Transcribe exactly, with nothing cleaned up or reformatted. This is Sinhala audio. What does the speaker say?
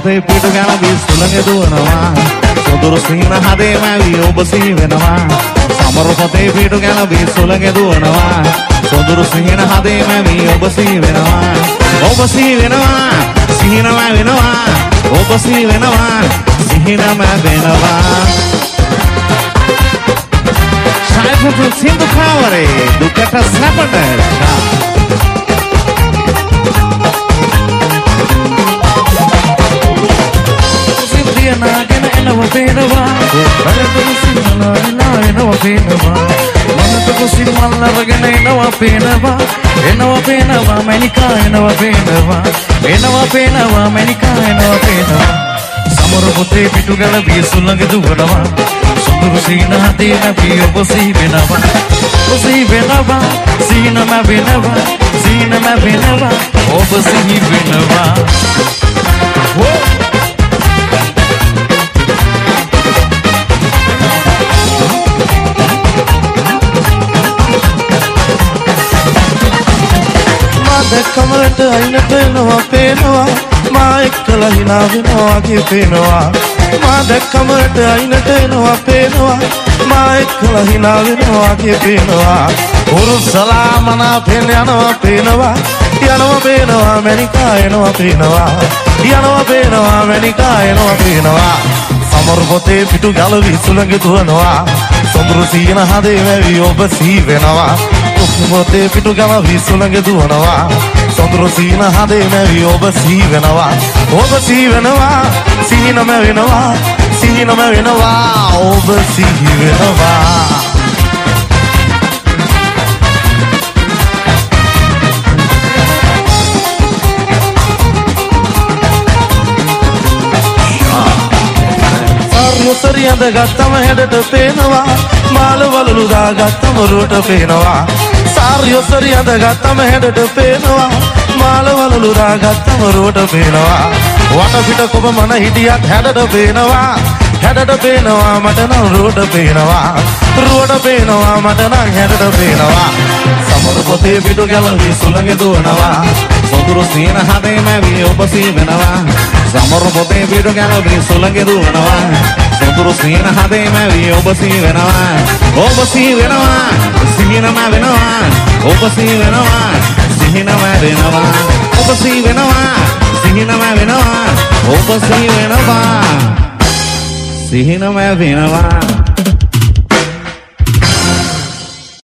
පොතේ පිටු ගැලවී සුළඟ දුවනවා සොඳුරු සීන හදේ මැවි ඔබ සිහි වෙනවා සමරු පොතේ පිටු ගැලවී සුළඟ දුවනවා සොඳුරු සීන හදේ මැවි ඔබ සිහි වෙනවා ඔබ සිහි වෙනවා සිහිනම වෙනවා ඔබ සිහි වෙනවා සිහිනම වෙනවා ශායපුරු සින්දු කාවරේ දුකට සැපට naගෙන එනවා පේනවා බලපෑම සිංහලලා එනවා පේනවා මනසක සිංහල රගෙන එනවා පේනවා එනවා පේනවා මණිකා එනවා පේනවා එනවා පේනවා මණිකා එනවා පේනවා සමර පොතේ පිටු ගැලවී සුළඟ දුවනවා සුඳුරු සීන හදේ නැපි ඔබ සිහි වෙනවා ඔබ සිහි වෙනවා සීනම වෙනවා සීනම වෙනවා ඔබ සිහි වෙනවා කමලට අයිනට එනවා පේනවා මා එක්කලා hina වෙනවා වගේ පේනවා මා දැක්කමලට අයිනට එනවා පේනවා මා එක්කලා hina වෙනවා වගේ පේනවා උරුසලා මනාපෙන් යනවා පේනවා යනවා පේනවා මණිකා එනවා පේනවා යනවා පේනවා මණිකා එනවා පේනවා සමර පොතේ පිටු ගැලවී සුළඟ දුවනවා සොඳුරු සීන හදේ වැවි ඔබ සිහි වෙනවා පොතේ පිටු ගැලවී සුළඟ දුවනවා සොඳුරු සීන හදේ මැවි ඔබ සිහි වෙනවා ඔබ සිහි වෙනවා සිහිනම වෙනවා සිහිනම වෙනවා ඔබ සිහි වෙනවා සාරිය අඳ ගත්තම හැඩට පේනවා මාල වලලු දාගත්තම රුවට පේනවා සාරිය සරිය අඳ ගත්තම හැඩට පේනවා මාල වලලු දාගත්තම රුවට පේනවා වට පිට කොබ මන හිටියත් හැඩට පේනවා හැඩට පේනවා මට නම් රුවට පේනවා රුවට පේනවා මට නම් හැඩට පේනවා සමර පොතේ පිටු ගැලවී සුළඟ දුවනවා සොඳුරු සීන හදේ මැවි ඔබ සිහි වෙනවා සමර පොතේ පිටු ගැලවී සුළඟ දුවනවා සොඳුරු සීන හදේ මැවි ඔබ සිහි වෙනවා ඔබ සිහි වෙනවා සිහිනම වෙනවා ඔබ සිහි වෙනවා සිහිනම වෙනවා ඔබ සිහි වෙනවා සිහිනම වෙනවා ඔබ සිහි වෙනවා සිහිනම වෙනවා